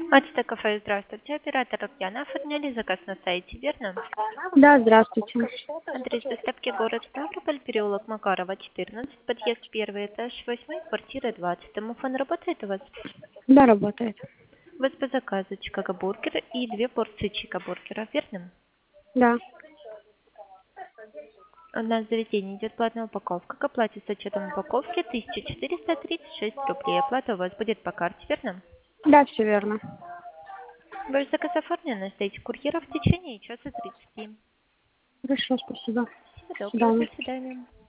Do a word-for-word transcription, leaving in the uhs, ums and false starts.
Ацтэ кафе, здравствуйте. Оператор Татьяна. Оформляли заказ на сайте, верно? Да, здравствуйте. Адрес доставки город Ставрополь, переулок Макарова, четырнадцать, подъезд первый этаж, восьмой, квартира двадцать. Домофон работает у вас? Да, работает. У вас по заказу чикаго-бургер и две порции чикаго-бургера, верно? Да. У нас в заведении идет платная упаковка. К оплате с учетом упаковки тысяча четыреста тридцать шесть рублей. Оплата у вас будет по карте, верно? Да, все верно. Ваш заказ оформлен на сайте курьера в течение часа тридцати. Хорошо, спасибо. Всего До доброго, свидания. до свидания.